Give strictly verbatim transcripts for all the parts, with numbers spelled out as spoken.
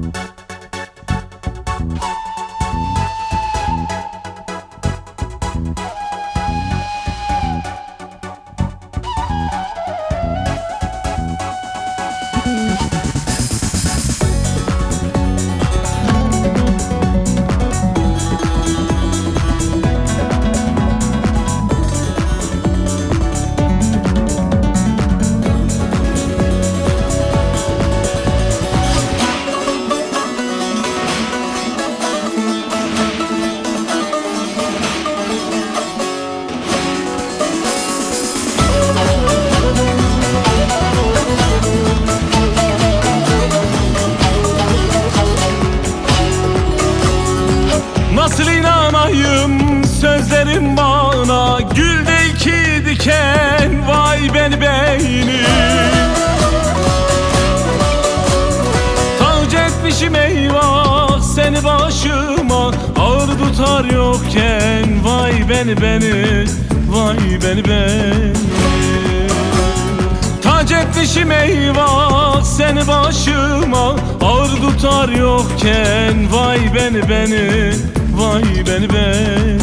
Nasıl inanayım sözlerim bana, gül değil ki diken, vay beni beni. Tac etmişim eyvah seni başıma, ağır tutar yokken, vay beni beni, vay beni beni. Tac etmişim eyvah seni başıma, ağır tutar yokken, vay beni beni, vay beni beni.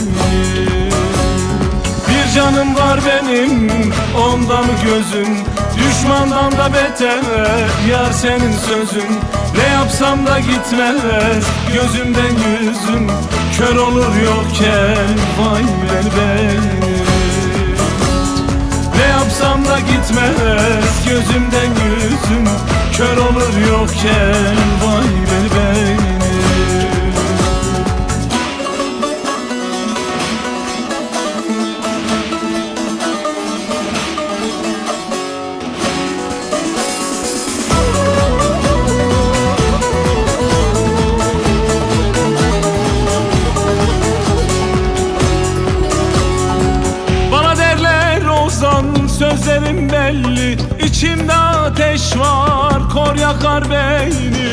Bir canım var benim, onda mı gözün? Düşmandan da beter yar senin sözün. Ne yapsam da gitmez gözümden yüzüm, kör olur yokken, vay beni beni. Ne yapsam da gitmez gözümden yüzüm, kör olur yokken, vay beni beni. Sözlerim belli, içimde ateş var, kor yakar beni.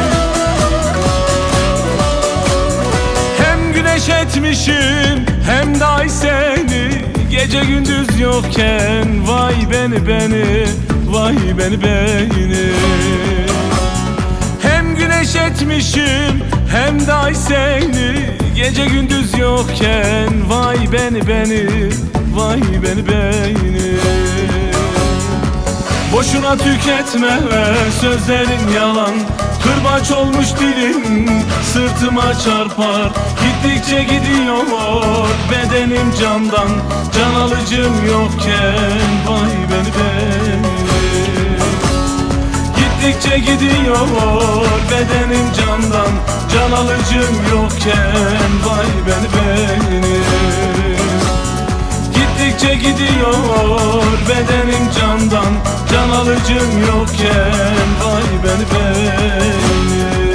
Hem güneş etmişim, hem dahi seni, gece gündüz yokken, vay beni beni, vay beni beni. Hem güneş etmişim, hem dahi seni, gece gündüz yokken, vay beni beni, vay beni beni. Boşuna tüketme sözlerin yalan, kırbaç olmuş dilim sırtıma çarpar. Gittikçe gidiyor bedenim candan, can alıcım yokken, vay beni beni. Gittikçe gidiyor bedenim candan, can alıcım yokken, vay beni beni. Gittikçe gidiyor bedenim candan, can alıcım yokken, vay beni beni.